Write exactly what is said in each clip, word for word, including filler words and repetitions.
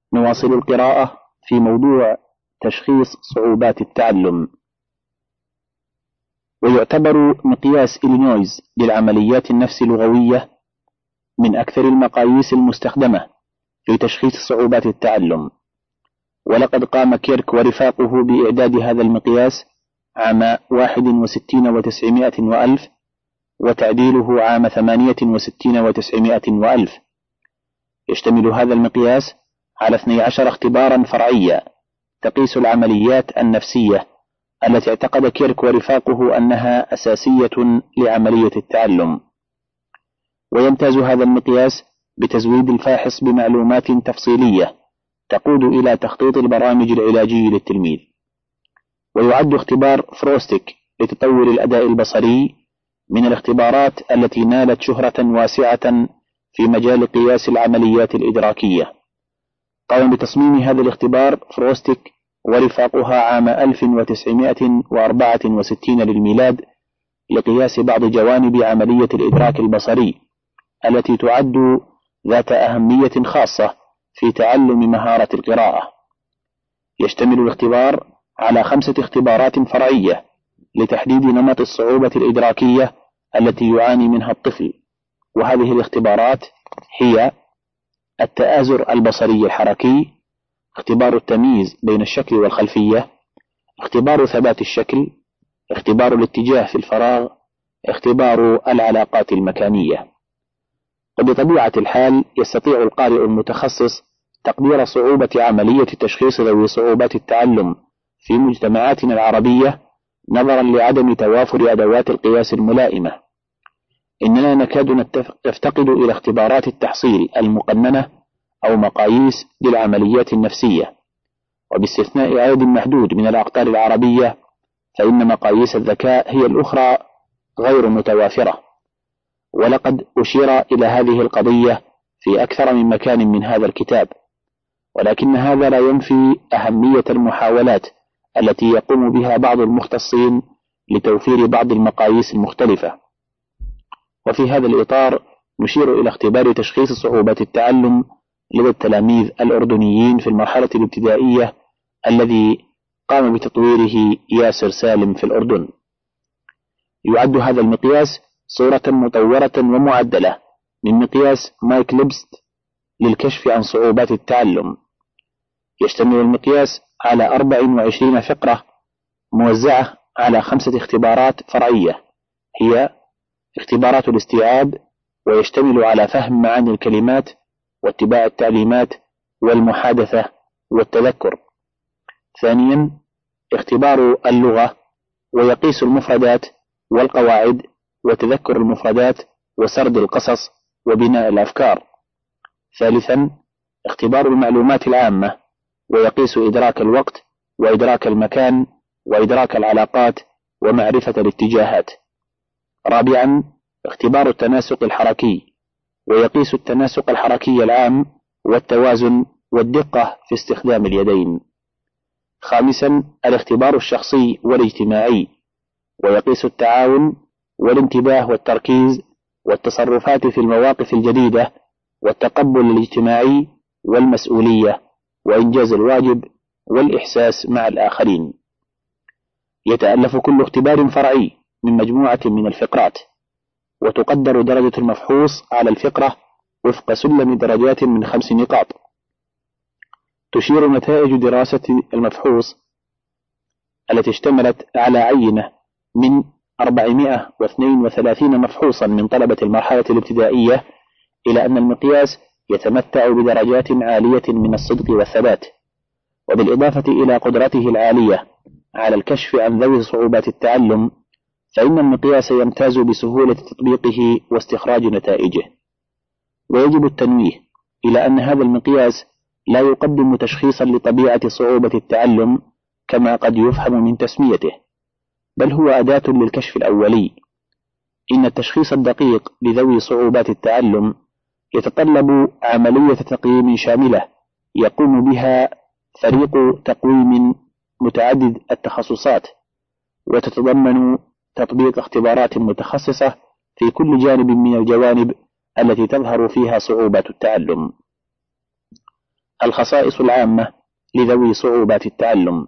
نواصل القراءة في موضوع تشخيص صعوبات التعلم. ويعتبر مقياس إلينويز للعمليات النفس اللغوية من أكثر المقاييس المستخدمة في تشخيص صعوبات التعلم، ولقد قام كيرك ورفاقه بإعداد هذا المقياس عام واحد وستين وتسعمائة وألف، وتعديله عام ثمانية وستين وتسعمائة وألف. يشتمل هذا المقياس على اثني عشر اختبارا فرعيا تقيس العمليات النفسية التي اعتقد كيرك ورفاقه أنها أساسية لعملية التعلم. ويمتاز هذا المقياس بتزويد الفاحص بمعلومات تفصيلية تقود إلى تخطيط البرامج العلاجية للتلميذ. ويعد اختبار فروستيك لتطور الأداء البصري من الاختبارات التي نالت شهرة واسعة في مجال قياس العمليات الإدراكية. قام بتصميم هذا الاختبار فروستيك ورفاقها عام ألف وتسعمائة وأربعة وستين للميلاد لقياس بعض جوانب عملية الإدراك البصري التي تعد ذات أهمية خاصة في تعلم مهارة القراءة. يشتمل الاختبار على خمسة اختبارات فرعية لتحديد نمط الصعوبة الإدراكية التي يعاني منها الطفل، وهذه الاختبارات هي: التآزر البصري الحركي، اختبار التمييز بين الشكل والخلفية، اختبار ثبات الشكل، اختبار الاتجاه في الفراغ، اختبار العلاقات المكانية. وبطبيعة الحال يستطيع القارئ المتخصص تقدير صعوبة عملية تشخيص ذوي صعوبات التعلم في مجتمعاتنا العربية نظرا لعدم توافر أدوات القياس الملائمة. إننا نكاد نفتقد إلى اختبارات التحصيل المقننة أو مقاييس للعمليات النفسية، وباستثناء عدد محدود من الأقطار العربية فإن مقاييس الذكاء هي الأخرى غير متوافرة. ولقد أشير إلى هذه القضية في أكثر من مكان من هذا الكتاب، ولكن هذا لا ينفي أهمية المحاولات التي يقوم بها بعض المختصين لتوفير بعض المقاييس المختلفة. وفي هذا الإطار نشير إلى اختبار تشخيص صعوبات التعلم لدى التلاميذ الأردنيين في المرحلة الابتدائية الذي قام بتطويره ياسر سالم في الأردن. يعد هذا المقياس صورة مطورة ومعدلة من مقياس مايك ليبست للكشف عن صعوبات التعلم. يشتمل المقياس على أربع وعشرين فقرة موزعة على خمسة اختبارات فرعية، هي اختبارات الاستيعاب، ويشتمل على فهم معاني الكلمات واتباع التعليمات والمحادثة والتذكر. ثانيا اختبار اللغة، ويقيس المفردات والقواعد وتذكر المفردات وسرد القصص وبناء الأفكار. ثالثا اختبار المعلومات العامة، ويقيس إدراك الوقت وإدراك المكان وإدراك العلاقات ومعرفة الاتجاهات. رابعا اختبار التناسق الحركي، ويقيس التناسق الحركي العام والتوازن والدقة في استخدام اليدين. خامسا الاختبار الشخصي والاجتماعي، ويقيس التعاون والانتباه والتركيز والتصرفات في المواقف الجديدة والتقبل الاجتماعي والمسؤولية وإنجاز الواجب والإحساس مع الآخرين. يتألف كل اختبار فرعي من مجموعة من الفقرات، وتقدر درجة المفحوص على الفقرة وفق سلم درجات من خمس نقاط. تشير نتائج دراسة المفحوص التي اشتملت على عينة من أربعمائة واثنين وثلاثين مفحوصا من طلبة المرحلة الابتدائية إلى أن المقياس يتمتع بدرجات عالية من الصدق والثبات، وبالإضافة إلى قدرته العالية على الكشف عن ذوي صعوبات التعلم، فإن المقياس يمتاز بسهولة تطبيقه واستخراج نتائجه. ويجب التنويه إلى أن هذا المقياس لا يقدم تشخيصا لطبيعة صعوبة التعلم كما قد يفهم من تسميته، بل هو أداة للكشف الأولي. إن التشخيص الدقيق لذوي صعوبات التعلم يتطلب عملية تقييم شاملة يقوم بها فريق تقويم متعدد التخصصات، وتتضمن تطبيق اختبارات متخصصة في كل جانب من الجوانب التي تظهر فيها صعوبة التعلم. الخصائص العامة لذوي صعوبات التعلم.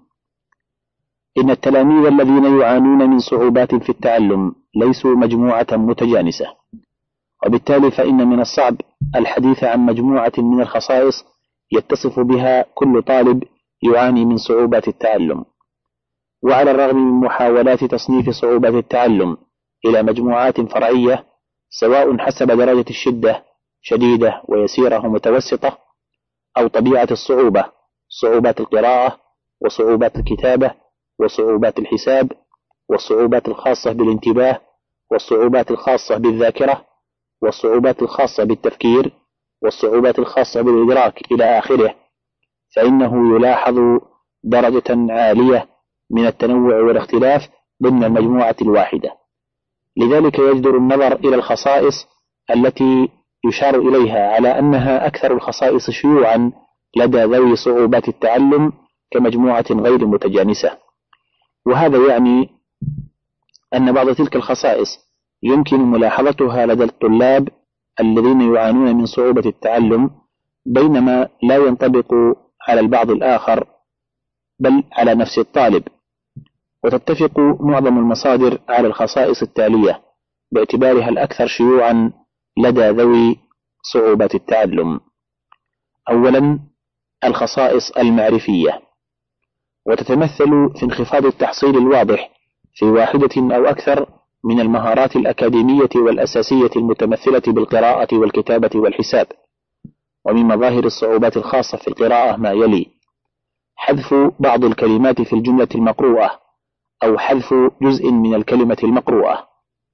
إن التلاميذ الذين يعانون من صعوبات في التعلم ليسوا مجموعة متجانسة، وبالتالي فإن من الصعب الحديث عن مجموعة من الخصائص يتصف بها كل طالب يعاني من صعوبات التعلم. وعلى الرغم من محاولات تصنيف صعوبات التعلم إلى مجموعات فرعية سواء حسب درجة الشدة شديدة ويسيرة ومتوسطة، أو طبيعة الصعوبة، صعوبات القراءة وصعوبات الكتابة وصعوبات الحساب والصعوبات الخاصة بالانتباه والصعوبات الخاصة بالذاكرة والصعوبات الخاصة بالتفكير والصعوبات الخاصة بالإدراك إلى آخره، فإنه يلاحظ درجة عالية من التنوع والاختلاف ضمن المجموعة الواحدة. لذلك يجدر النظر إلى الخصائص التي يشار إليها على أنها أكثر الخصائص شيوعا لدى ذوي صعوبات التعلم كمجموعة غير متجانسة. وهذا يعني أن بعض تلك الخصائص يمكن ملاحظتها لدى الطلاب الذين يعانون من صعوبة التعلم، بينما لا ينطبق على البعض الآخر بل على نفس الطالب. وتتفق معظم المصادر على الخصائص التالية باعتبارها الأكثر شيوعا لدى ذوي صعوبات التعلم. أولا، الخصائص المعرفية، وتتمثل في انخفاض التحصيل الواضح في واحدة أو أكثر من المهارات الأكاديمية والأساسية المتمثلة بالقراءة والكتابة والحساب. ومن مظاهر الصعوبات الخاصة في القراءة ما يلي: حذف بعض الكلمات في الجملة المقروءة أو حذف جزء من الكلمة المقروءة،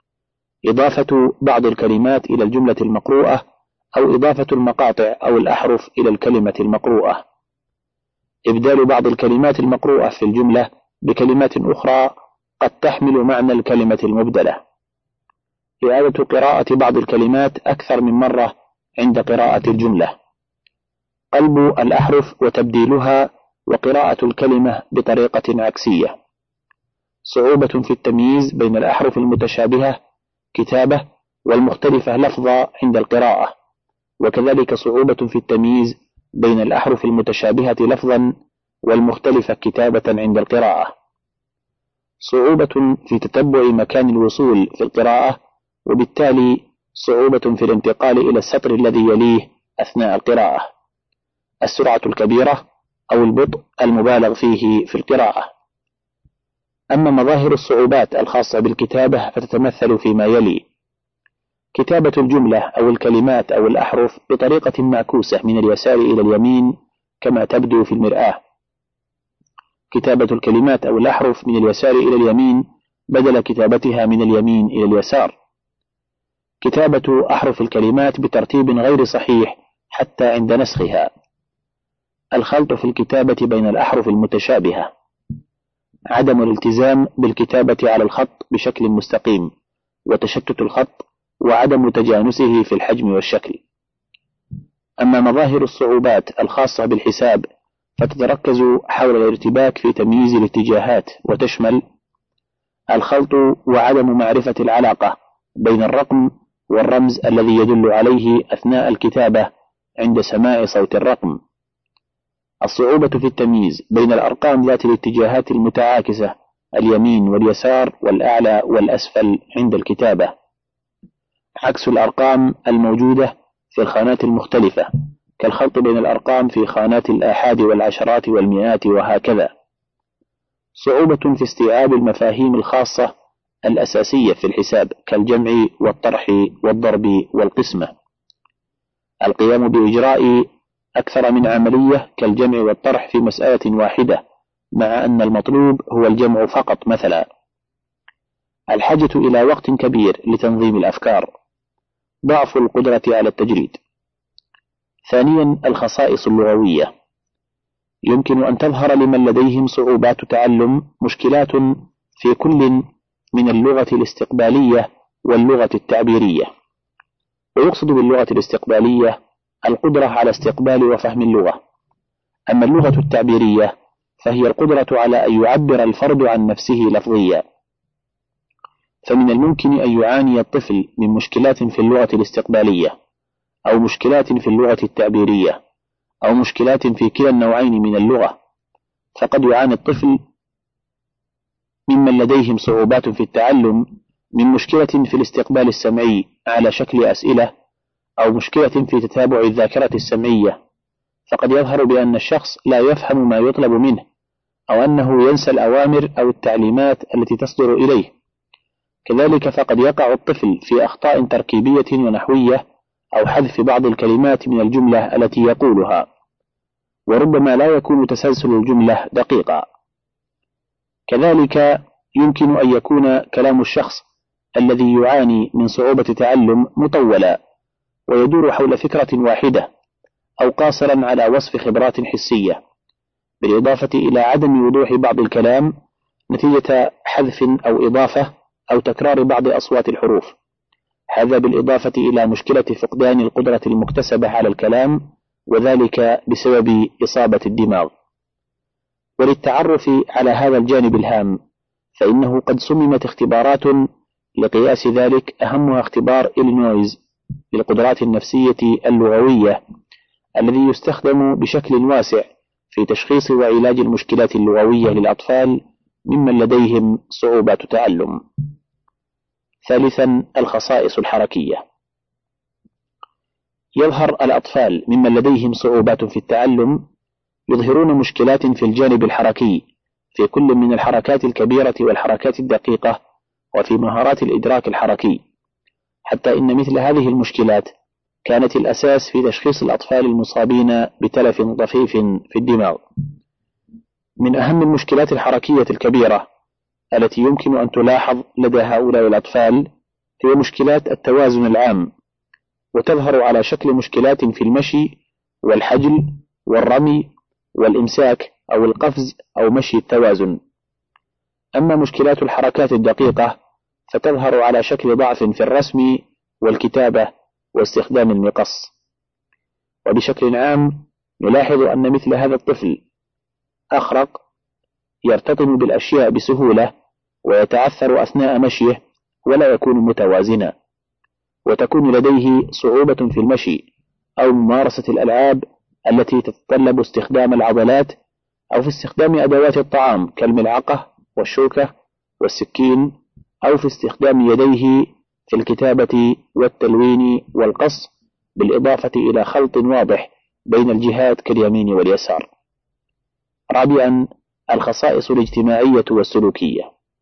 إضافة بعض الكلمات إلى الجملة المقروءة أو إضافة المقاطع أو الأحرف إلى الكلمة المقروءة، إبدال بعض الكلمات المقروءة في الجملة بكلمات أخرى قد تحمل معنى الكلمة المبدلة، إعادة قراءة بعض الكلمات أكثر من مرة عند قراءة الجملة، قلب الأحرف وتبديلها وقراءة الكلمة بطريقة عكسية، صعوبة في التمييز بين الأحرف المتشابهة كتابة والمختلفة لفظة عند القراءة، وكذلك صعوبة في التمييز بين الأحرف المتشابهة لفظا والمختلفة كتابة عند القراءة، صعوبة في تتبع مكان الوصول في القراءة، وبالتالي صعوبة في الانتقال إلى السطر الذي يليه أثناء القراءة، السرعة الكبيرة أو البطء المبالغ فيه في القراءة. أما مظاهر الصعوبات الخاصة بالكتابة فتتمثل فيما يلي: كتابة الجملة أو الكلمات أو الأحرف بطريقة معكوسة من اليسار إلى اليمين كما تبدو في المرآة، كتابة الكلمات أو الأحرف من اليسار إلى اليمين بدل كتابتها من اليمين إلى اليسار، كتابة أحرف الكلمات بترتيب غير صحيح حتى عند نسخها، الخلط في الكتابة بين الأحرف المتشابهة، عدم الالتزام بالكتابة على الخط بشكل مستقيم، وتشتت الخط وعدم تجانسه في الحجم والشكل. أما مظاهر الصعوبات الخاصة بالحساب فتتركز حول الارتباك في تمييز الاتجاهات، وتشمل الخلط وعدم معرفة العلاقة بين الرقم والرمز الذي يدل عليه أثناء الكتابة عند سماع صوت الرقم، الصعوبة في التمييز بين الأرقام ذات الاتجاهات المتعاكسة اليمين واليسار والأعلى والأسفل عند الكتابة، عكس الأرقام الموجودة في الخانات المختلفة كالخلط بين الأرقام في خانات الآحاد والعشرات والمئات وهكذا، صعوبة في استيعاب المفاهيم الخاصة الأساسية في الحساب كالجمع والطرح والضرب والقسمة، القيام بإجراء أكثر من عملية كالجمع والطرح في مسألة واحدة مع أن المطلوب هو الجمع فقط مثلا، الحاجة إلى وقت كبير لتنظيم الأفكار، ضعف القدرة على التجريد. ثانيا، الخصائص اللغوية، يمكن أن تظهر لمن لديهم صعوبات تعلم مشكلات في كل من اللغة الاستقبالية واللغة التعبيرية، ويقصد باللغة الاستقبالية القدرة على استقبال وفهم اللغة، أما اللغة التعبيرية فهي القدرة على أن يعبر الفرد عن نفسه لفظيا. فمن الممكن أن يعاني الطفل من مشكلات في اللغة الاستقبالية أو مشكلات في اللغة التعبيرية أو مشكلات في كلا النوعين من اللغة، فقد يعاني الطفل ممن لديهم صعوبات في التعلم من مشكلة في الاستقبال السمعي على شكل أسئلة، أو مشكلة في تتابع الذاكرة السمعية، فقد يظهر بأن الشخص لا يفهم ما يطلب منه، أو أنه ينسى الأوامر أو التعليمات التي تصدر إليه. كذلك فقد يقع الطفل في أخطاء تركيبية ونحوية، أو حذف بعض الكلمات من الجملة التي يقولها، وربما لا يكون تسلسل الجملة دقيقا. كذلك يمكن أن يكون كلام الشخص الذي يعاني من صعوبة تعلم مطولا، ويدور حول فكرة واحدة، أو قاصرا على وصف خبرات حسية، بالإضافة إلى عدم وضوح بعض الكلام نتيجة حذف أو إضافة أو تكرار بعض أصوات الحروف. هذا بالإضافة إلى مشكلة فقدان القدرة المكتسبة على الكلام، وذلك بسبب إصابة الدماغ. وللتعرف على هذا الجانب الهام، فإنه قد صممت اختبارات لقياس ذلك، أهمها اختبار إلينويز للقدرات النفسية اللغوية، الذي يستخدم بشكل واسع في تشخيص وعلاج المشكلات اللغوية للأطفال ممن لديهم صعوبات تعلم. ثالثا، الخصائص الحركية. يظهر الأطفال ممن لديهم صعوبات في التعلم يظهرون مشكلات في الجانب الحركي في كل من الحركات الكبيرة والحركات الدقيقة، وفي مهارات الإدراك الحركي، حتى إن مثل هذه المشكلات كانت الأساس في تشخيص الأطفال المصابين بتلف طفيف في الدماغ. من أهم المشكلات الحركية الكبيرة التي يمكن أن تلاحظ لدى هؤلاء الأطفال هي مشكلات التوازن العام، وتظهر على شكل مشكلات في المشي والحجل والرمي والإمساك أو القفز أو مشي التوازن. أما مشكلات الحركات الدقيقة فتظهر على شكل ضعف في الرسم والكتابة واستخدام المقص. وبشكل عام نلاحظ أن مثل هذا الطفل أخرق، يرتطم بالأشياء بسهولة، ويتعثر أثناء مشيه ولا يكون متوازنا، وتكون لديه صعوبة في المشي أو ممارسة الألعاب التي تتطلب استخدام العضلات، أو في استخدام أدوات الطعام كالملعقة والشوكة والسكين، أو في استخدام يديه في الكتابة والتلوين والقص، بالإضافة إلى خلط واضح بين الجهات كاليمين واليسار. رابعا، الخصائص الاجتماعية والسلوكية.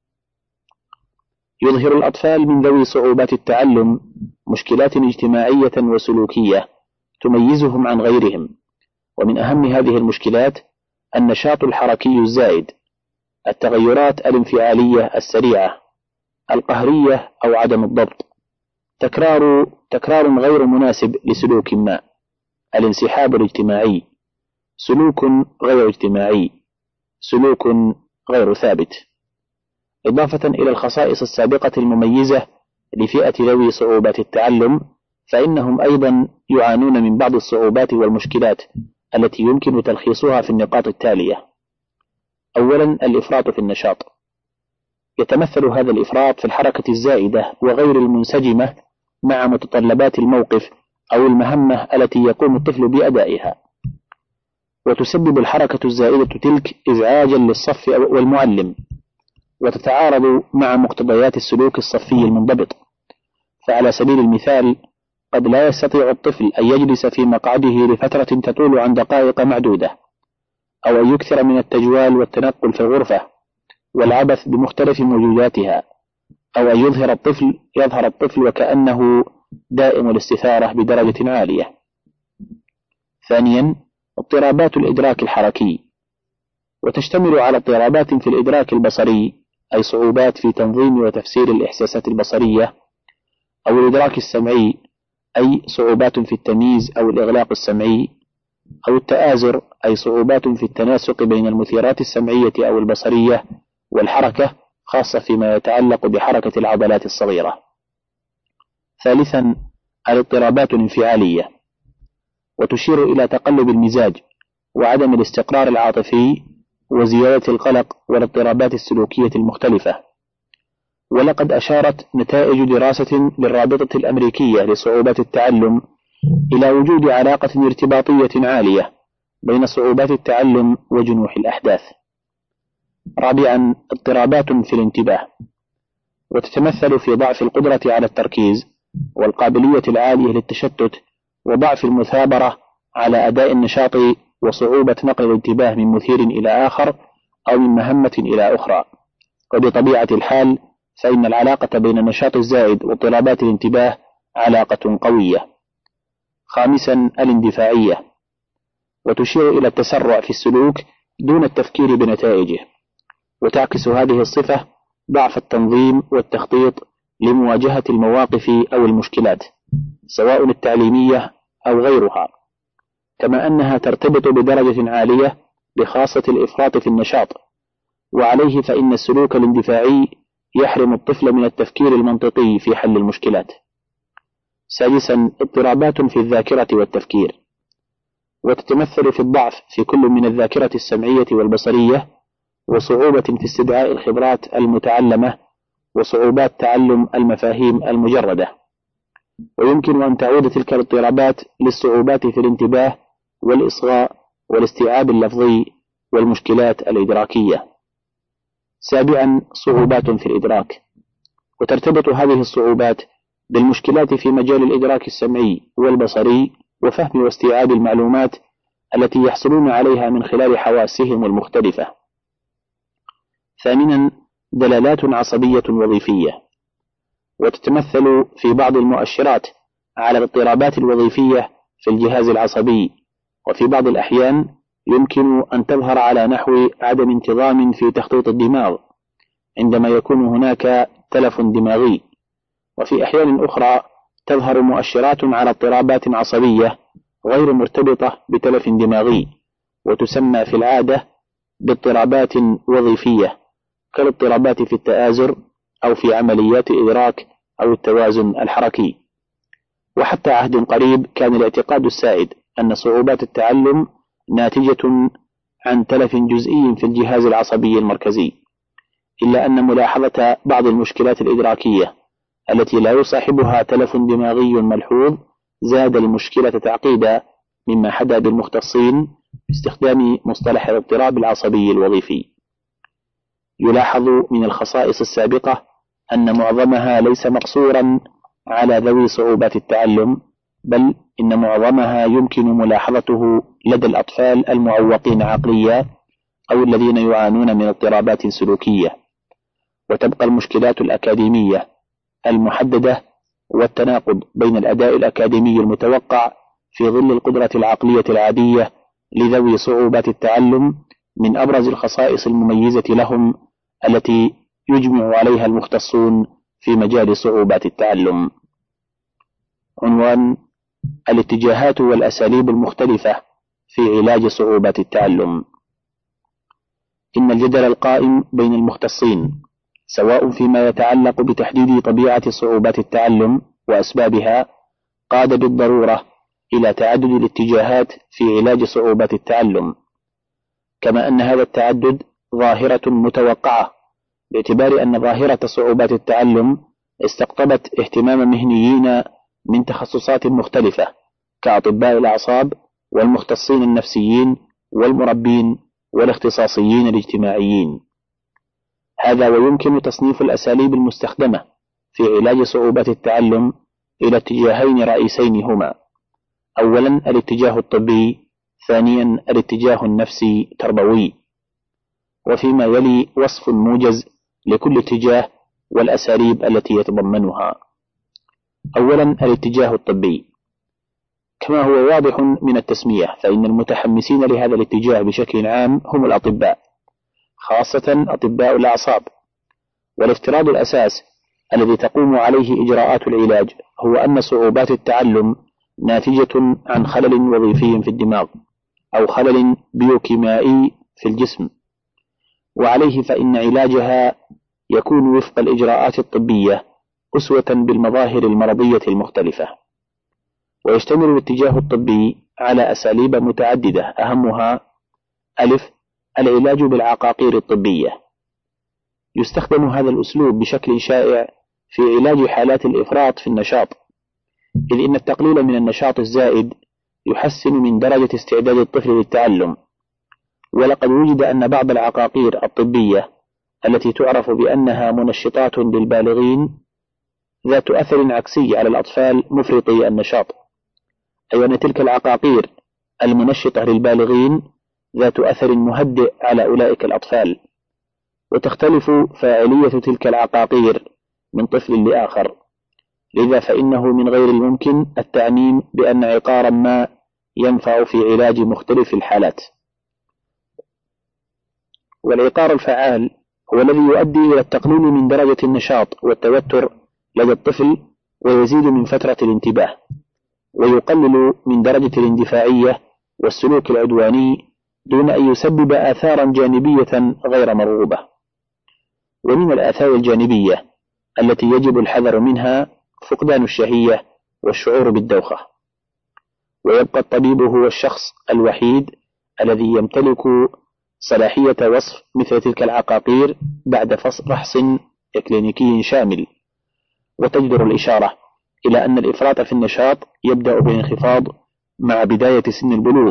يظهر الأطفال من ذوي صعوبات التعلم مشكلات اجتماعية وسلوكية تميزهم عن غيرهم، ومن أهم هذه المشكلات النشاط الحركي الزائد، التغيرات الانفعالية السريعة، القهرية أو عدم الضبط، تكرار تكرار غير مناسب لسلوك ما، الانسحاب الاجتماعي، سلوك غير اجتماعي، سلوك غير ثابت. إضافة إلى الخصائص السابقة المميزة لفئة ذوي صعوبات التعلم، فإنهم أيضا يعانون من بعض الصعوبات والمشكلات التي يمكن تلخيصها في النقاط التالية. أولا، الإفراط في النشاط. يتمثل هذا الإفراط في الحركة الزائدة وغير المنسجمة مع متطلبات الموقف أو المهمة التي يقوم الطفل بأدائها، وتسبب الحركة الزائدة تلك إزعاجا للصف والمعلم، وتتعارض مع مقتضيات السلوك الصفي المنضبط. فعلى سبيل المثال، قد لا يستطيع الطفل أن يجلس في مقعده لفترة تطول عن دقائق معدودة، أو أن يكثر من التجوال والتنقل في الغرفة والعبث بمختلف موجوداتها، أو أن يظهر الطفل يظهر الطفل وكأنه دائم الاستثارة بدرجة عالية. ثانيا، اضطرابات الإدراك الحركي، وتشتمل على اضطرابات في الإدراك البصري، أي صعوبات في تنظيم وتفسير الإحساسات البصرية، أو الإدراك السمعي، أي صعوبات في التمييز أو الإغلاق السمعي، أو التآزر، أي صعوبات في التناسق بين المثيرات السمعية أو البصرية والحركة، خاصة فيما يتعلق بحركة العضلات الصغيرة. ثالثا، الاضطرابات الانفعالية، وتشير إلى تقلب المزاج وعدم الاستقرار العاطفي وزيادة القلق والاضطرابات السلوكية المختلفة. ولقد أشارت نتائج دراسة للرابطة الأمريكية لصعوبات التعلم إلى وجود علاقة ارتباطية عالية بين صعوبات التعلم وجنوح الأحداث. رابعا، اضطرابات في الانتباه، وتتمثل في ضعف القدرة على التركيز والقابلية العالية للتشتت وضعف المثابرة على أداء النشاط وصعوبة نقل الانتباه من مثير إلى آخر أو من مهمة إلى أخرى. وبطبيعة الحال فإن العلاقة بين النشاط الزائد واضطرابات الانتباه علاقة قوية. خامسا، الاندفاعية، وتشير إلى التسرع في السلوك دون التفكير بنتائجه، وتعكس هذه الصفة ضعف التنظيم والتخطيط لمواجهة المواقف أو المشكلات سواء التعليمية أو غيرها، كما أنها ترتبط بدرجة عالية بخاصة الإفراط في النشاط، وعليه فإن السلوك الاندفاعي يحرم الطفل من التفكير المنطقي في حل المشكلات. سادسا، اضطرابات في الذاكرة والتفكير، وتتمثل في الضعف في كل من الذاكرة السمعية والبصرية، وصعوبة في استدعاء الخبرات المتعلمة، وصعوبات تعلم المفاهيم المجردة. ويمكن أن تعود تلك الاضطرابات للصعوبات في الانتباه والإصغاء والاستيعاب اللفظي والمشكلات الإدراكية. سابعا، صعوبات في الإدراك، وترتبط هذه الصعوبات بالمشكلات في مجال الإدراك السمعي والبصري وفهم واستيعاب المعلومات التي يحصلون عليها من خلال حواسهم المختلفة. ثامنا، دلالات عصبية وظيفية، وتتمثل في بعض المؤشرات على الاضطرابات الوظيفية في الجهاز العصبي، وفي بعض الأحيان يمكن أن تظهر على نحو عدم انتظام في تخطيط الدماغ عندما يكون هناك تلف دماغي، وفي أحيان أخرى تظهر مؤشرات على اضطرابات عصبية غير مرتبطة بتلف دماغي، وتسمى في العادة باضطرابات وظيفية كالاضطرابات في التآزر أو في عمليات الإدراك أو التوازن الحركي. وحتى عهد قريب كان الاعتقاد السائد أن صعوبات التعلم ناتجة عن تلف جزئي في الجهاز العصبي المركزي، إلا أن ملاحظة بعض المشكلات الإدراكية التي لا يصاحبها تلف دماغي ملحوظ زاد المشكلة تعقيدا، مما حدا بالمختصين باستخدام مصطلح الاضطراب العصبي الوظيفي. يلاحظ من الخصائص السابقة أن معظمها ليس مقصورا على ذوي صعوبات التعلم، بل إن معظمها يمكن ملاحظته لدى الأطفال المعوقين عقليا أو الذين يعانون من اضطرابات سلوكية. وتبقى المشكلات الأكاديمية المحددة والتناقض بين الأداء الأكاديمي المتوقع في ظل القدرة العقلية العادية لذوي صعوبات التعلم من أبرز الخصائص المميزة لهم التي يجمع عليها المختصون في مجال صعوبات التعلم. عنوان: الاتجاهات والأساليب المختلفة في علاج صعوبات التعلم. إن الجدل القائم بين المختصين سواء فيما يتعلق بتحديد طبيعة صعوبات التعلم وأسبابها قاد بالضرورة إلى تعدد الاتجاهات في علاج صعوبات التعلم، كما أن هذا التعدد ظاهرة متوقعة باعتبار أن ظاهرة صعوبات التعلم استقطبت اهتمام مهنيين من تخصصات مختلفة كأطباء الأعصاب والمختصين النفسيين والمربين والاختصاصيين الاجتماعيين. هذا ويمكن تصنيف الأساليب المستخدمة في علاج صعوبات التعلم إلى اتجاهين رئيسين هما: أولا الاتجاه الطبي، ثانيا الاتجاه النفسي تربوي، وفيما يلي وصف موجز لكل اتجاه والأساليب التي يتضمنها. أولا الاتجاه الطبي. كما هو واضح من التسمية فإن المتحمسين لهذا الاتجاه بشكل عام هم الأطباء، خاصة أطباء الأعصاب، والافتراض الأساس الذي تقوم عليه إجراءات العلاج هو أن صعوبات التعلم ناتجة عن خلل وظيفي في الدماغ أو خلل بيوكيميائي في الجسم، وعليه فإن علاجها يكون وفق الإجراءات الطبية أسوة بالمظاهر المرضية المختلفة. ويشتمل الاتجاه الطبي على أساليب متعددة أهمها: ألف العلاج بالعقاقير الطبية. يستخدم هذا الأسلوب بشكل شائع في علاج حالات الإفراط في النشاط، إذ إن التقليل من النشاط الزائد يحسن من درجة استعداد الطفل للتعلم. ولقد وجد أن بعض العقاقير الطبية التي تعرف بأنها منشطات للبالغين ذات أثر عكسي على الأطفال مفرطي النشاط، أي أن تلك العقاقير المنشطة للبالغين ذات أثر مهدئ على أولئك الأطفال، وتختلف فاعلية تلك العقاقير من طفل لآخر. لذا فإنه من غير الممكن التعميم بأن عقارا ما ينفع في علاج مختلف الحالات. والعقار الفعال هو الذي يؤدي إلى التقليل من درجة النشاط والتوتر لدى الطفل، ويزيد من فترة الانتباه، ويقلل من درجة الاندفاعية والسلوك العدواني دون أن يسبب آثارا جانبية غير مرغوبة. ومن الآثار الجانبية التي يجب الحذر منها فقدان الشهية والشعور بالدوخة. ويبقى الطبيب هو الشخص الوحيد الذي يمتلك صلاحية وصف مثل تلك العقاقير بعد فحص إكلينيكي شامل. وتجدر الإشارة إلى أن الإفراط في النشاط يبدأ بالانخفاض مع بداية سن البلوغ،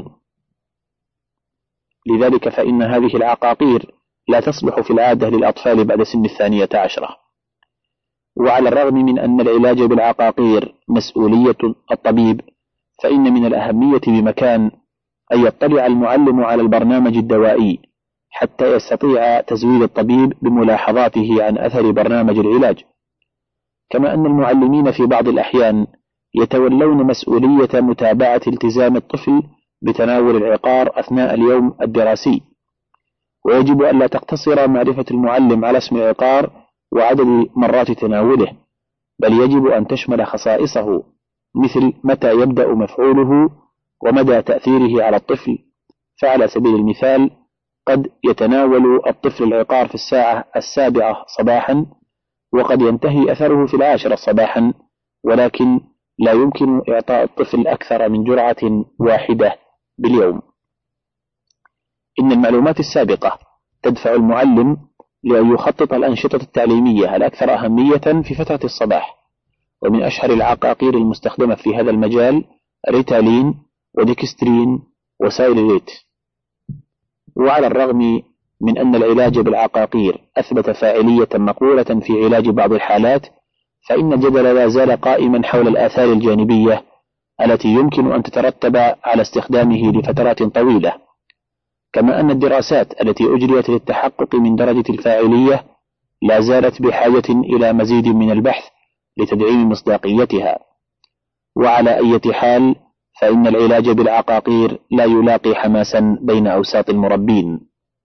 لذلك فإن هذه العقاقير لا تصلح في العادة للأطفال بعد سن الثانية عشرة. وعلى الرغم من أن العلاج بالعقاقير مسؤولية الطبيب، فإن من الأهمية بمكان أن يطلع المعلم على البرنامج الدوائي حتى يستطيع تزويد الطبيب بملاحظاته عن أثر برنامج العلاج. كما أن المعلمين في بعض الأحيان يتولون مسؤولية متابعة التزام الطفل بتناول العقار أثناء اليوم الدراسي. ويجب أن لا تقتصر معرفة المعلم على اسم العقار وعدد مرات تناوله، بل يجب أن تشمل خصائصه، مثل متى يبدأ مفعوله ومدى تأثيره على الطفل. فعلى سبيل المثال قد يتناول الطفل العقار في الساعة السابعة صباحا، وقد ينتهي أثره في العاشرة صباحا، ولكن لا يمكن إعطاء الطفل أكثر من جرعة واحدة باليوم. إن المعلومات السابقة تدفع المعلم لأن يخطط الأنشطة التعليمية الأكثر أهمية في فترة الصباح. ومن أشهر العقاقير المستخدمة في هذا المجال ريتالين وديكسترين وسايلريت. وعلى الرغم من أن العلاج بالعقاقير أثبت فاعلية مقولة في علاج بعض الحالات، فإن الجدل لا زال قائما حول الآثار الجانبية التي يمكن أن تترتب على استخدامه لفترات طويلة. كما أن الدراسات التي أجريت للتحقق من درجة الفاعلية لا زالت بحاجة إلى مزيد من البحث لتدعيم مصداقيتها. وعلى أي حال فإن العلاج بالعقاقير لا يلاقي حماسا بين أوساط المربين.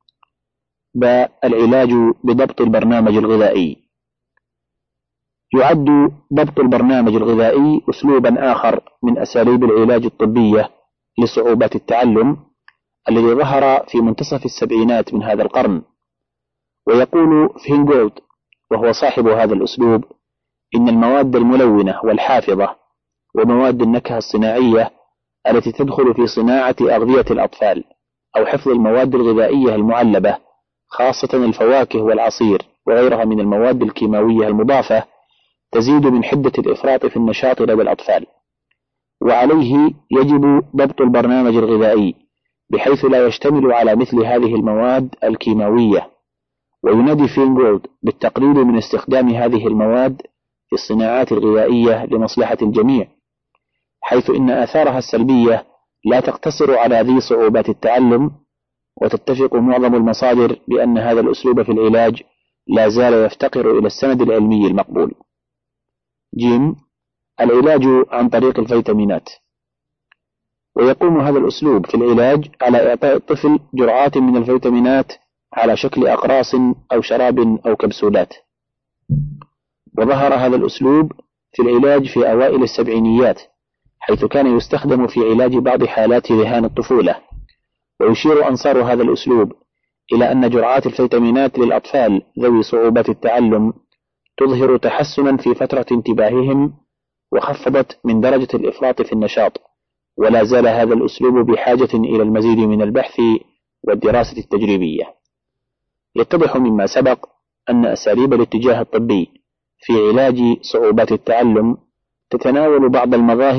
العلاج بضبط البرنامج الغذائي. يعد ضبط البرنامج الغذائي أسلوبا آخر من أساليب العلاج الطبية لصعوبات التعلم الذي ظهر في منتصف السبعينات من هذا القرن. ويقول فينغولد وهو صاحب هذا الأسلوب إن المواد الملونة والحافظة ومواد النكهة الصناعية التي تدخل في صناعة أغذية الأطفال أو حفظ المواد الغذائية المعلبة، خاصة الفواكه والعصير وغيرها من المواد الكيماوية المضافة، تزيد من حدة الإفراط في النشاط لدى الأطفال. وعليه يجب ضبط البرنامج الغذائي بحيث لا يشتمل على مثل هذه المواد الكيماوية. وينادي فينغولد بالتقليل من استخدام هذه المواد في الصناعات الغذائية لمصلحة الجميع، حيث إن آثارها السلبية لا تقتصر على ذي صعوبات التعلم. وتتفق معظم المصادر بأن هذا الأسلوب في العلاج لا زال يفتقر إلى السند العلمي المقبول. جيم العلاج عن طريق الفيتامينات. ويقوم هذا الأسلوب في العلاج على إعطاء الطفل جرعات من الفيتامينات على شكل أقراص أو شراب أو كبسولات. وظهر هذا الأسلوب في العلاج في أوائل السبعينيات، حيث كان يستخدم في علاج بعض حالات ذهان الطفولة. ويشير أنصار هذا الأسلوب إلى أن جرعات الفيتامينات للأطفال ذوي صعوبات التعلم تظهر تحسنا في فترة انتباههم وخفضت من درجة الإفراط في النشاط. ولا زال هذا الأسلوب بحاجة إلى المزيد من البحث والدراسة التجريبية. يتضح مما سبق أن أساليب الاتجاه الطبي في علاج صعوبات التعلم تتناول بعض المظاهر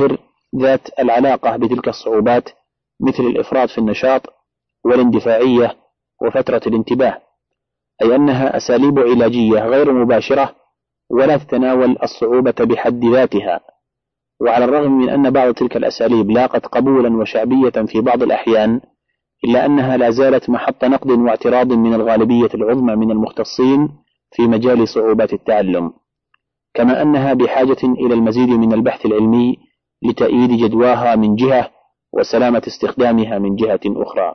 ذات العلاقة بتلك الصعوبات، مثل الإفراط في النشاط والاندفاعية وفترة الانتباه، أي أنها أساليب علاجية غير مباشرة ولا تتناول الصعوبة بحد ذاتها. وعلى الرغم من أن بعض تلك الأساليب لاقت قبولا وشعبية في بعض الأحيان، إلا أنها لا زالت محط نقد واعتراض من الغالبية العظمى من المختصين في مجال صعوبات التعلم، كما أنها بحاجة إلى المزيد من البحث العلمي لتأييد جدواها من جهة وسلامة استخدامها من جهة أخرى.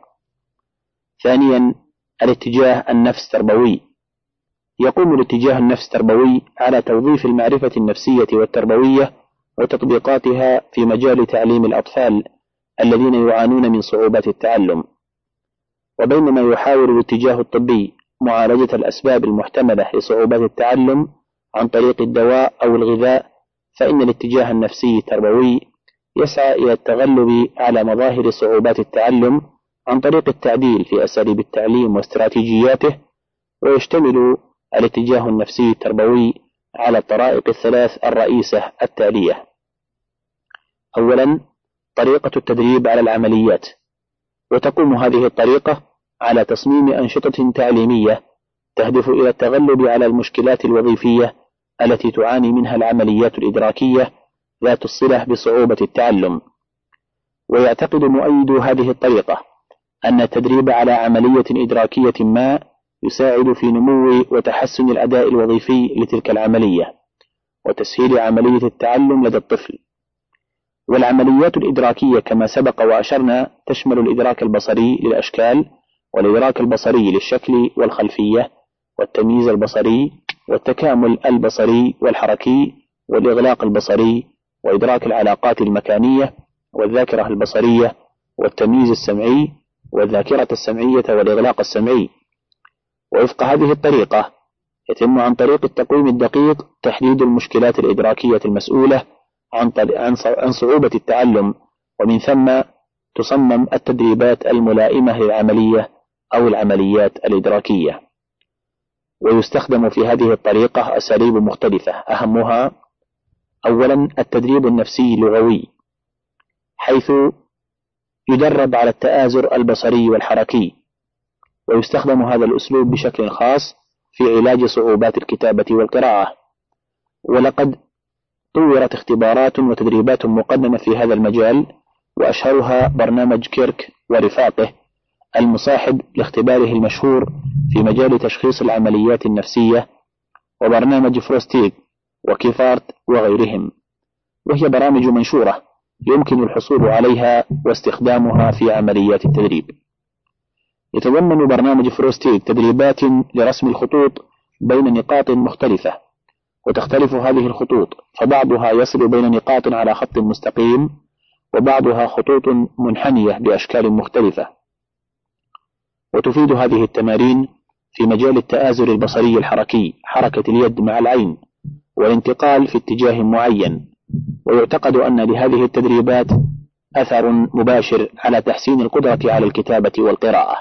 ثانيا، الاتجاه النفس تربوي. يقوم الاتجاه النفس تربوي على توظيف المعرفة النفسية والتربوية وتطبيقاتها في مجال تعليم الأطفال الذين يعانون من صعوبات التعلم. وبينما يحاول الاتجاه الطبي معالجة الأسباب المحتملة لصعوبات التعلم عن طريق الدواء أو الغذاء، فإن الاتجاه النفسي التربوي يسعى إلى التغلب على مظاهر صعوبات التعلم عن طريق التعديل في أساليب التعليم واستراتيجياته. ويشتمل الاتجاه النفسي التربوي على الطرائق الثلاث الرئيسة التالية: أولا، طريقة التدريب على العمليات، وتقوم هذه الطريقة على تصميم أنشطة تعليمية تهدف إلى التغلب على المشكلات الوظيفية التي تعاني منها العمليات الإدراكية ذات الصلة بصعوبة التعلم. ويعتقد مؤيد هذه الطريقة أن التدريب على عملية إدراكية ما يساعد في نمو وتحسن الأداء الوظيفي لتلك العملية وتسهيل عملية التعلم لدى الطفل. والعمليات الإدراكية كما سبق وأشرنا تشمل الإدراك البصري للأشكال، والإدراك البصري للشكل والخلفية، والتمييز البصري، والتكامل البصري والحركي، والإغلاق البصري، وإدراك العلاقات المكانية، والذاكرة البصرية، والتمييز السمعي، والذاكرة السمعية، والإغلاق السمعي. ووفق هذه الطريقة يتم عن طريق التقويم الدقيق تحديد المشكلات الإدراكية المسؤولة عن صعوبة التعلم، ومن ثم تصمم التدريبات الملائمة للعملية أو العمليات الإدراكية. ويستخدم في هذه الطريقة أساليب مختلفة، أهمها: أولا، التدريب النفسي اللغوي، حيث يدرب على التآزر البصري والحركي، ويستخدم هذا الأسلوب بشكل خاص في علاج صعوبات الكتابة والقراءة. ولقد طورت اختبارات وتدريبات مقننة في هذا المجال، وأشهرها برنامج كيرك ورفاقه المصاحب لاختباره المشهور في مجال تشخيص العمليات النفسية، وبرنامج فروستيغ وكيفارت وغيرهم، وهي برامج منشورة يمكن الحصول عليها واستخدامها في عمليات التدريب. يتضمن برنامج فروستيغ تدريبات لرسم الخطوط بين نقاط مختلفة، وتختلف هذه الخطوط، فبعضها يصل بين نقاط على خط مستقيم، وبعضها خطوط منحنية بأشكال مختلفة. وتفيد هذه التمارين في مجال التآزر البصري الحركي، حركة اليد مع العين، والانتقال في اتجاه معين. ويعتقد أن لهذه التدريبات أثر مباشر على تحسين القدرة على الكتابة والقراءة.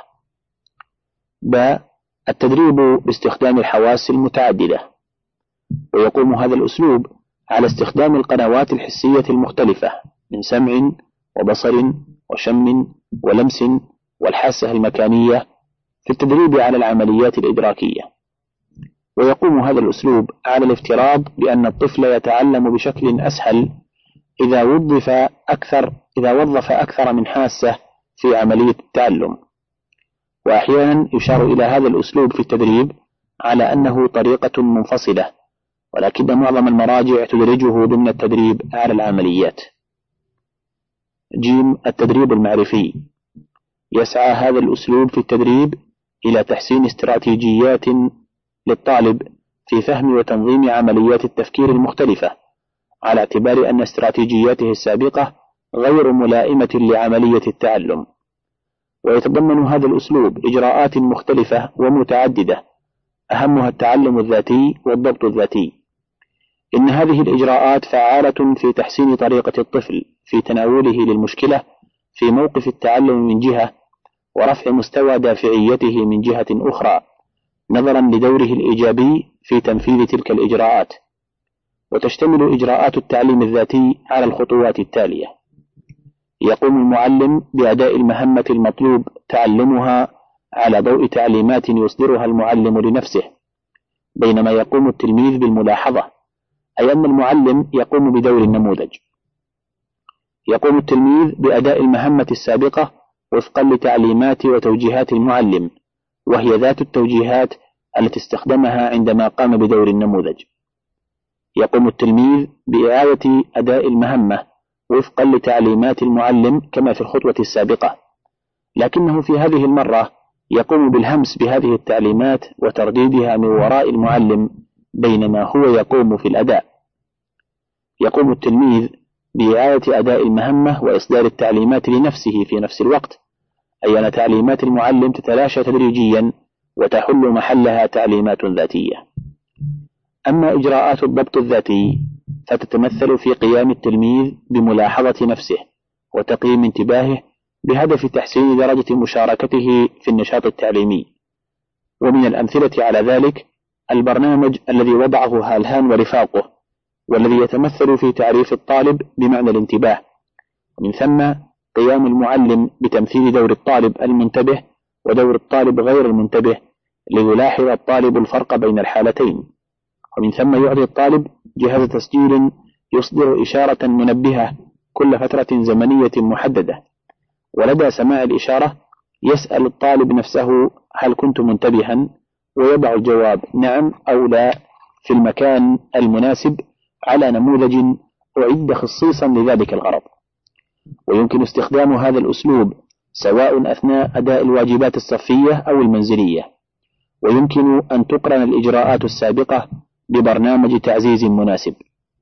ب. التدريب باستخدام الحواس المتعددة، ويقوم هذا الأسلوب على استخدام القنوات الحسية المختلفة من سمع وبصر وشم ولمس والحاسة المكانية في التدريب على العمليات الإدراكية. ويقوم هذا الأسلوب على الافتراض بأن الطفل يتعلم بشكل أسهل إذا وظف أكثر إذا وظف أكثر من حاسة في عملية التعلم. وأحيانا يشار إلى هذا الأسلوب في التدريب على أنه طريقة منفصلة، ولكن معظم المراجع تدرجه ضمن التدريب على العمليات. جيم. التدريب المعرفي، يسعى هذا الأسلوب في التدريب إلى تحسين استراتيجيات للطالب في فهم وتنظيم عمليات التفكير المختلفة، على اعتبار أن استراتيجياته السابقة غير ملائمة لعملية التعلم. ويتضمن هذا الأسلوب إجراءات مختلفة ومتعددة، أهمها التعلم الذاتي والضبط الذاتي. إن هذه الإجراءات فعالة في تحسين طريقة الطفل في تناوله للمشكلة في موقف التعلم من جهة، ورفع مستوى دافعيته من جهة أخرى، نظرا لدوره الإيجابي في تنفيذ تلك الإجراءات. وتشتمل إجراءات التعليم الذاتي على الخطوات التالية: يقوم المعلم بأداء المهمة المطلوب تعلمها على ضوء تعليمات يصدرها المعلم لنفسه، بينما يقوم التلميذ بالملاحظة، أي أن المعلم يقوم بدور النموذج. يقوم التلميذ بأداء المهمة السابقة وفقا لتعليمات وتوجيهات المعلم، وهي ذات التوجيهات التي استخدمها عندما قام بدور النموذج. يقوم التلميذ بإعادة أداء المهمة وفقا لتعليمات المعلم كما في الخطوة السابقة، لكنه في هذه المرة يقوم بالهمس بهذه التعليمات وترديدها من وراء المعلم بينما هو يقوم في الأداء. يقوم التلميذ بإعادة أداء المهمة وإصدار التعليمات لنفسه في نفس الوقت، أي أن تعليمات المعلم تتلاشى تدريجيا وتحل محلها تعليمات ذاتية. أما إجراءات الضبط الذاتي فتتمثل في قيام التلميذ بملاحظة نفسه وتقييم انتباهه بهدف تحسين درجة مشاركته في النشاط التعليمي. ومن الأمثلة على ذلك البرنامج الذي وضعه هالهان ورفاقه، والذي يتمثل في تعريف الطالب بمعنى الانتباه، ومن ثم قيام المعلم بتمثيل دور الطالب المنتبه ودور الطالب غير المنتبه ليلاحظ الطالب الفرق بين الحالتين، ومن ثم يعطي الطالب جهاز تسجيل يصدر إشارة منبهة كل فترة زمنية محددة، ولدى سماع الإشارة يسأل الطالب نفسه هل كنت منتبها، ويضع الجواب نعم أو لا في المكان المناسب على نموذج أعد خصيصا لذلك الغرض. ويمكن استخدام هذا الأسلوب سواء أثناء أداء الواجبات الصفية أو المنزلية، ويمكن أن تقرن الإجراءات السابقة ببرنامج تعزيز مناسب.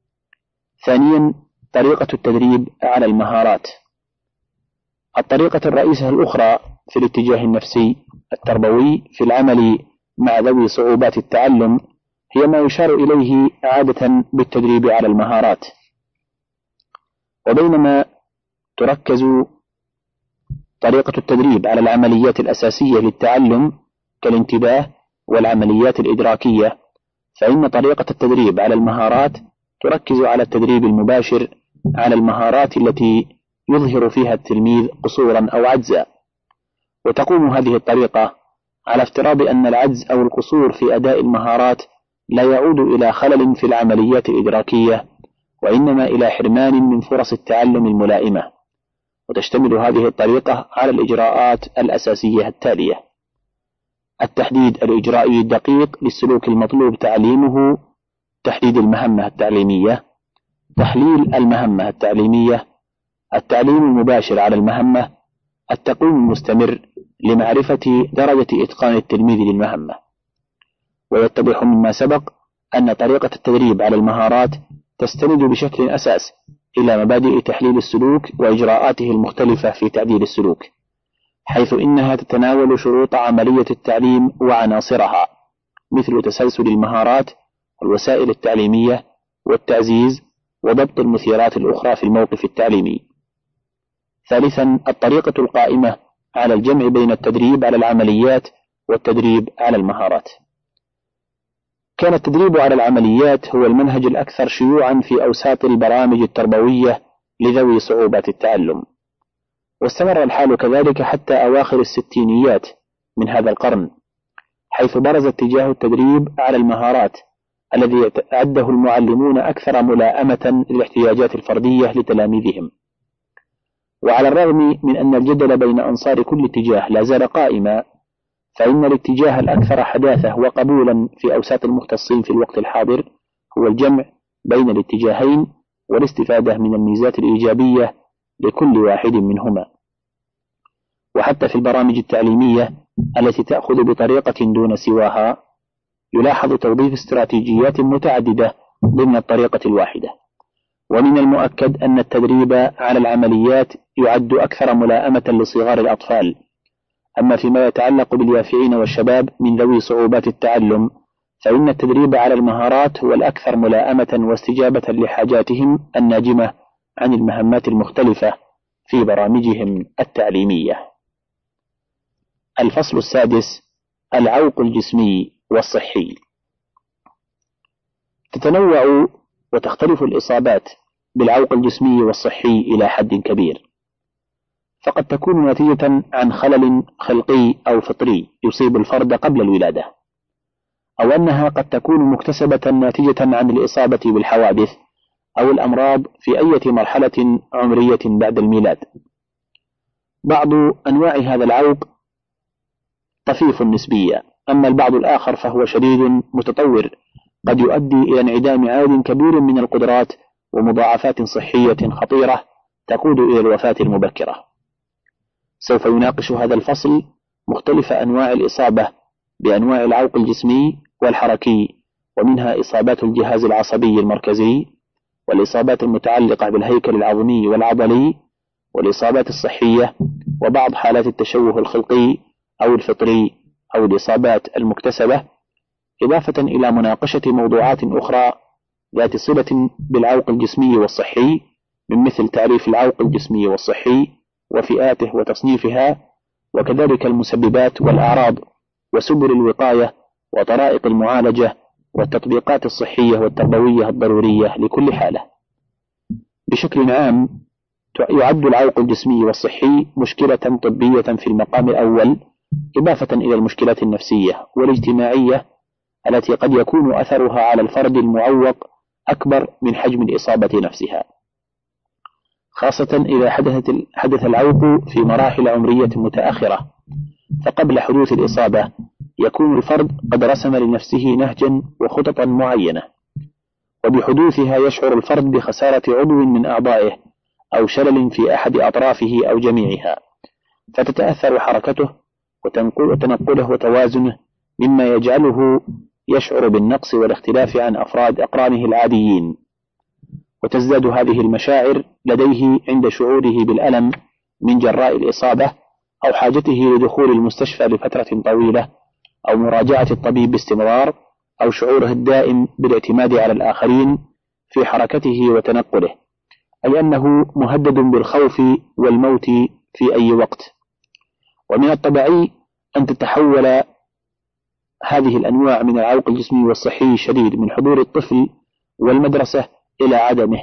ثانيا، طريقة التدريب على المهارات. الطريقة الرئيسة الأخرى في الاتجاه النفسي التربوي في العمل مع ذوي صعوبات التعلم هي ما يشار إليه عادة بالتدريب على المهارات. وبينما تركز طريقة التدريب على العمليات الأساسية للتعلم كالانتباه والعمليات الإدراكية، فإن طريقة التدريب على المهارات تركز على التدريب المباشر على المهارات التي يظهر فيها التلميذ قصورا أو عجزا. وتقوم هذه الطريقة على افتراض أن العجز أو القصور في أداء المهارات لا يعود إلى خلل في العمليات الإدراكية، وإنما إلى حرمان من فرص التعلم الملائمة. وتشتمل هذه الطريقة على الإجراءات الأساسية التالية: التحديد الإجرائي الدقيق للسلوك المطلوب تعليمه، تحديد المهمة التعليمية، تحليل المهمة التعليمية، التعليم المباشر على المهمة، التقويم المستمر لمعرفة درجة إتقان التلميذ للمهمة. ويتضح مما سبق أن طريقة التدريب على المهارات تستند بشكل أساس إلى مبادئ تحليل السلوك وإجراءاته المختلفة في تعديل السلوك، حيث إنها تتناول شروط عملية التعليم وعناصرها مثل تسلسل المهارات والوسائل التعليمية والتعزيز وضبط المثيرات الأخرى في الموقف التعليمي. ثالثا، الطريقة القائمة على الجمع بين التدريب على العمليات والتدريب على المهارات. كان التدريب على العمليات هو المنهج الأكثر شيوعا في أوساط البرامج التربوية لذوي صعوبات التعلم، واستمر الحال كذلك حتى أواخر الستينيات من هذا القرن، حيث برز اتجاه التدريب على المهارات الذي أعده المعلمون أكثر ملائمة للاحتياجات الفردية لتلاميذهم. وعلى الرغم من أن الجدل بين أنصار كل اتجاه لا زال قائما، فإن الاتجاه الأكثر حداثة وقبولا في أوساط المختصين في الوقت الحاضر هو الجمع بين الاتجاهين والاستفادة من الميزات الإيجابية لكل واحد منهما. وحتى في البرامج التعليمية التي تأخذ بطريقة دون سواها يلاحظ توظيف استراتيجيات متعددة ضمن الطريقة الواحدة. ومن المؤكد أن التدريب على العمليات يعد أكثر ملائمة لصغار الأطفال. أما فيما يتعلق باليافعين والشباب من ذوي صعوبات التعلم، فإن التدريب على المهارات هو الأكثر ملائمة واستجابة لحاجاتهم الناجمة عن المهمات المختلفة في برامجهم التعليمية. الفصل السادس: العوق الجسمي والصحي. تتنوع وتختلف الإصابات بالعوق الجسمي والصحي إلى حد كبير، فقد تكون نتيجة عن خلل خلقي أو فطري يصيب الفرد قبل الولادة، أو أنها قد تكون مكتسبة ناتجة عن الإصابة بالحوادث أو الأمراض في أي مرحلة عمرية بعد الميلاد. بعض أنواع هذا العوق طفيف نسبيا، أما البعض الآخر فهو شديد متطور، قد يؤدي إلى انعدام عدد كبير من القدرات ومضاعفات صحية خطيرة تقود إلى الوفاة المبكرة. سوف يناقش هذا الفصل مختلف أنواع الإصابة بأنواع العوق الجسمي والحركي، ومنها إصابات الجهاز العصبي المركزي، والإصابات المتعلقة بالهيكل العظمي والعضلي، والإصابات الصحية، وبعض حالات التشوه الخلقي أو الفطري أو الإصابات المكتسبة، إضافة إلى مناقشة موضوعات أخرى ذات صلة بالعوق الجسمي والصحي، من مثل تعريف العوق الجسمي والصحي وفئاته وتصنيفها، وكذلك المسببات والأعراض وسبل الوقاية وطرائق المعالجة والتطبيقات الصحية والتربوية الضرورية لكل حالة. بشكل عام يعد العوق الجسمي والصحي مشكلة طبية في المقام الأول، إضافة إلى المشكلات النفسية والاجتماعية التي قد يكون أثرها على الفرد المعوق أكبر من حجم الإصابة نفسها، خاصة إذا حدث العوق في مراحل عمرية متأخرة. فقبل حدوث الإصابة يكون الفرد قد رسم لنفسه نهجا وخططا معينة، وبحدوثها يشعر الفرد بخسارة عضو من أعضائه أو شلل في أحد أطرافه أو جميعها، فتتأثر حركته وتنقله وتوازنه، مما يجعله يشعر بالنقص والاختلاف عن أفراد أقرانه العاديين، وتزداد هذه المشاعر لديه عند شعوره بالألم من جراء الإصابة أو حاجته لدخول المستشفى لفترة طويلة أو مراجعة الطبيب باستمرار، أو شعوره الدائم بالاعتماد على الآخرين في حركته وتنقله، أي أنه مهدد بالخوف والموت في أي وقت. ومن الطبيعي أن تتحول هذه الأنواع من العوق الجسمي والصحي الشديد من حضور الطفل والمدرسة إلى عدمه،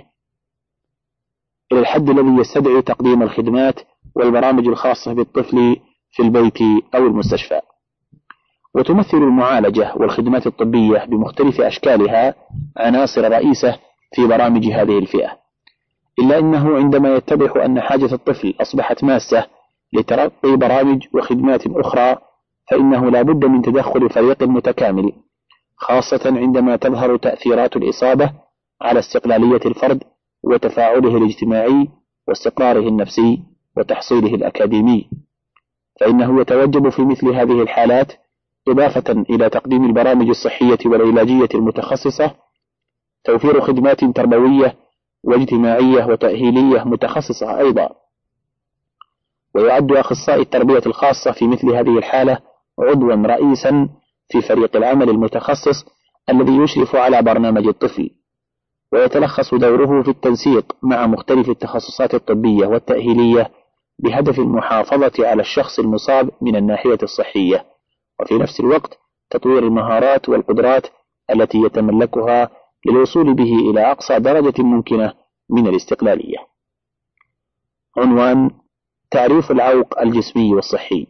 إلى الحد الذي يستدعي تقديم الخدمات والبرامج الخاصة بالطفل في البيت أو المستشفى. وتمثل المعالجة والخدمات الطبية بمختلف أشكالها عناصر رئيسة في برامج هذه الفئة، إلا أنه عندما يتضح أن حاجة الطفل أصبحت ماسة لتلقي برامج وخدمات أخرى، فإنه لا بد من تدخل فريق متكامل، خاصة عندما تظهر تأثيرات الإصابة على استقلالية الفرد وتفاعله الاجتماعي واستقراره النفسي وتحصيله الأكاديمي، فإنه يتوجب في مثل هذه الحالات إضافة إلى تقديم البرامج الصحية والعلاجية المتخصصة توفير خدمات تربوية واجتماعية وتأهيلية متخصصة أيضا. ويعد أخصائي التربية الخاصة في مثل هذه الحالة عضوا رئيسا في فريق العمل المتخصص الذي يشرف على برنامج الطفل، ويتلخص دوره في التنسيق مع مختلف التخصصات الطبية والتأهيلية بهدف المحافظة على الشخص المصاب من الناحية الصحية، وفي نفس الوقت تطوير المهارات والقدرات التي يتملكها للوصول به إلى أقصى درجة ممكنة من الاستقلالية. عنوان: تعريف العوق الجسمي والصحي.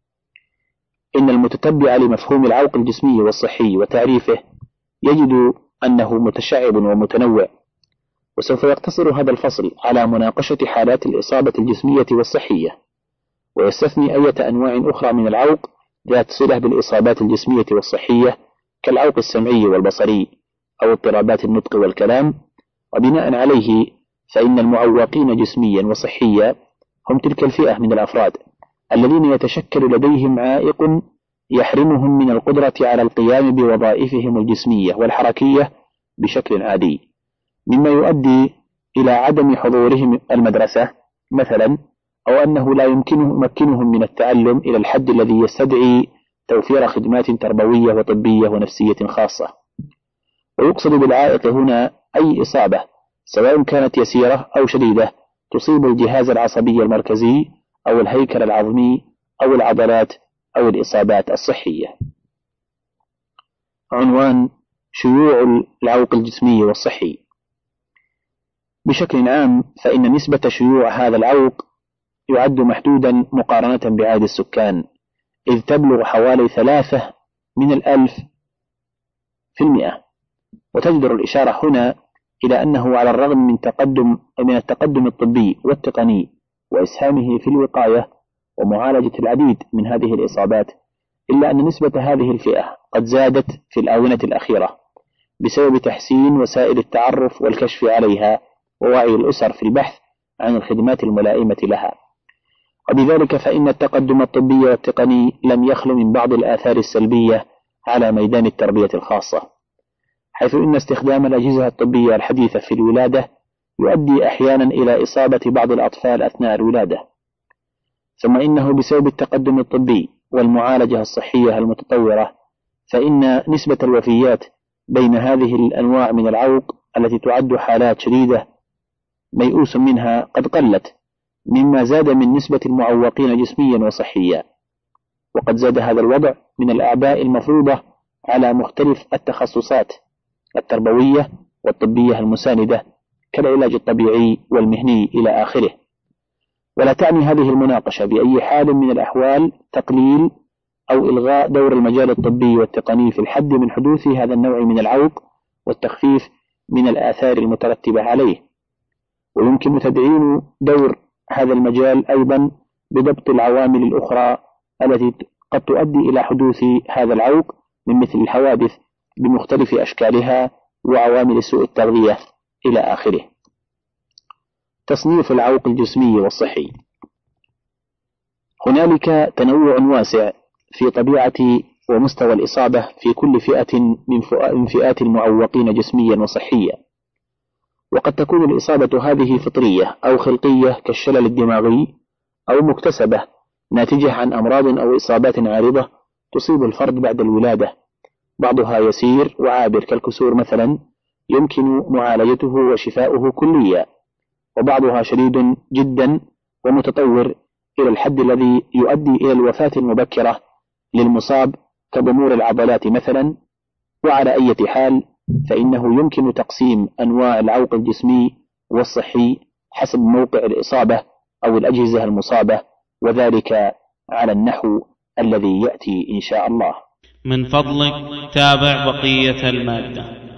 إن المتتبع لمفهوم العوق الجسمي والصحي وتعريفه يجد أنه متشعب ومتنوع، وسوف يقتصر هذا الفصل على مناقشة حالات الإصابة الجسمية والصحية، ويستثني أي أنواع أخرى من العوق ذات صلة بالإصابات الجسمية والصحية كالعوق السمعي والبصري أو اضطرابات النطق والكلام. وبناء عليه فإن المعوقين جسميا وصحيا هم تلك الفئة من الأفراد الذين يتشكل لديهم عائق يحرمهم من القدرة على القيام بوظائفهم الجسمية والحركية بشكل عادي، مما يؤدي إلى عدم حضورهم المدرسة مثلا، أو أنه لا يمكنه يمكنهم من التعلم إلى الحد الذي يستدعي توفير خدمات تربوية وطبية ونفسية خاصة. ويقصد بالعائق هنا أي إصابة سواء كانت يسيرة أو شديدة تصيب الجهاز العصبي المركزي أو الهيكل العظمي أو العضلات أو الإصابات الصحية. عنوان: شيوع العوق الجسمي والصحي. بشكل عام فإن نسبة شيوع هذا العوق يعد محدودا مقارنة بعدد السكان، إذ تبلغ حوالي ثلاثة من الألف في المئة. وتجدر الإشارة هنا إلى أنه على الرغم من تقدم من التقدم الطبي والتقني وإسهامه في الوقاية ومعالجة العديد من هذه الإصابات، إلا أن نسبة هذه الفئة قد زادت في الآونة الأخيرة بسبب تحسين وسائل التعرف والكشف عليها ووعي الأسر في البحث عن الخدمات الملائمة لها. وبذلك فإن التقدم الطبي والتقني لم يخل من بعض الآثار السلبية على ميدان التربية الخاصة، حيث إن استخدام الأجهزة الطبية الحديثة في الولادة يؤدي أحيانا إلى إصابة بعض الأطفال أثناء الولادة. ثم إنه بسبب التقدم الطبي والمعالجة الصحية المتطورة، فإن نسبة الوفيات بين هذه الأنواع من العوق التي تعد حالات شديدة ميؤوس منها قد قلت، مما زاد من نسبة المعوقين جسميا وصحيا. وقد زاد هذا الوضع من الأعباء المفروضة على مختلف التخصصات التربوية والطبية المساندة كالعلاج الطبيعي والمهني إلى آخره. ولا تعني هذه المناقشة بأي حال من الأحوال تقليل أو إلغاء دور المجال الطبي والتقني في الحد من حدوث هذا النوع من العوق والتخفيف من الآثار المترتبة عليه. ويمكن تدعيم دور هذا المجال أيضا بضبط العوامل الأخرى التي قد تؤدي إلى حدوث هذا العوق من مثل الحوادث بمختلف أشكالها وعوامل سوء التغذية إلى آخره. تصنيف العوق الجسمي والصحي. هنالك تنوع واسع في طبيعة ومستوى الإصابة في كل فئة من فئات المعوقين جسميا وصحيا، وقد تكون الإصابة هذه فطرية أو خلقية كالشلل الدماغي، أو مكتسبة ناتجة عن أمراض أو إصابات عارضة تصيب الفرد بعد الولادة، بعضها يسير وعابر كالكسور مثلا يمكن معالجته وشفاؤه كليا، وبعضها شديد جدا ومتطور إلى الحد الذي يؤدي إلى الوفاة المبكرة للمصاب كضمور العضلات مثلا. وعلى أي حال فإنه يمكن تقسيم أنواع العوق الجسمي والصحي حسب موقع الإصابة أو الأجهزة المصابة، وذلك على النحو الذي يأتي إن شاء الله. من فضلك تابع بقية المادة.